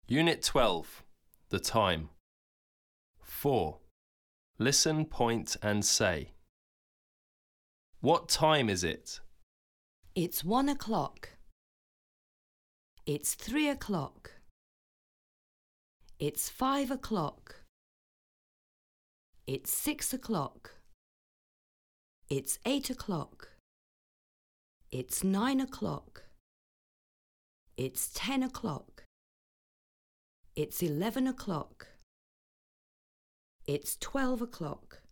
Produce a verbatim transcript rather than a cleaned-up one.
Unit twelve. The time. four. Listen, point and say. What time is it? It's one o'clock. It's three o'clock. It's five o'clock. It's six o'clock. It's eight o'clock. It's nine o'clock. It's ten o'clock. It's eleven o'clock. It's twelve o'clock.